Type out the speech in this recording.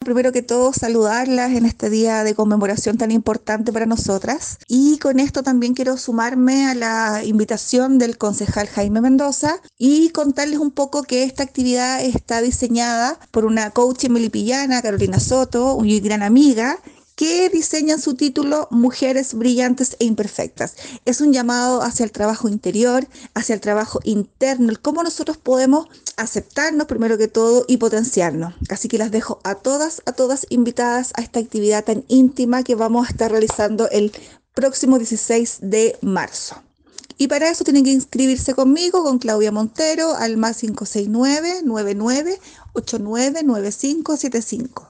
primero que todo saludarlas en este día de conmemoración tan importante para nosotras. Y con esto también quiero sumarme a la invitación del concejal Jaime Mendoza y contarles un poco que esta actividad está diseñada por una coach melipillana, Carolina Soto, una gran amiga, que diseñan su título Mujeres Brillantes e Imperfectas. Es un llamado hacia el trabajo interior, hacia el trabajo interno, el cómo nosotros podemos aceptarnos primero que todo y potenciarnos. Así que las dejo a todas invitadas a esta actividad tan íntima que vamos a estar realizando el próximo 16 de marzo. Y para eso tienen que inscribirse conmigo, con Claudia Montero, al más 569 99 89 9575.